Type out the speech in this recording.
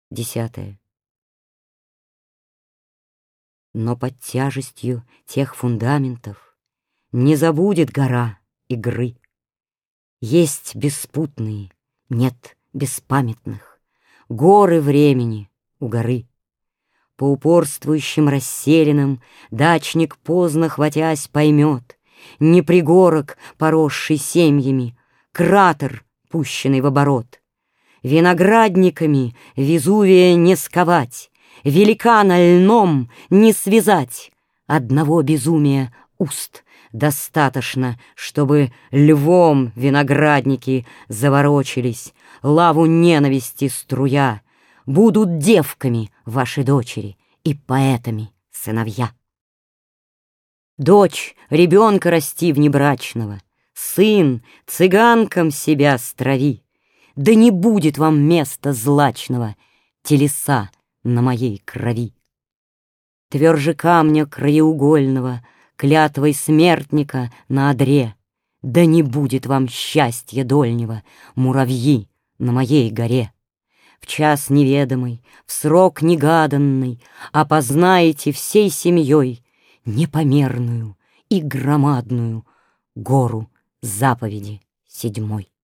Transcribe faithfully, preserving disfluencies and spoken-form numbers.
Десятое. Но под тяжестью тех фундаментов Не забудет гора игры. Есть беспутные, нет беспамятных, Горы времени у горы. По упорствующим расселенным Дачник, поздно хватясь, поймет: Не пригорок, поросший семьями, Кратер, пущенный в оборот. Виноградниками Везувия не сковать, Великана льном не связать. Одного безумия уст достаточно, Чтобы львом виноградники заворочились, Лаву ненависти струя. Будут девками ваши дочери И поэтами сыновья. Дочь ребенка расти внебрачного, Сын цыганкам себя страви, Да не будет вам места злачного, Телеса на моей крови. Тверже камня краеугольного, Клятвой смертника на одре, Да не будет вам счастья дольнего, Муравьи на моей горе. В час неведомый, в срок негаданный Опознаете всей семьей Непомерную и громадную Гору заповеди седьмой.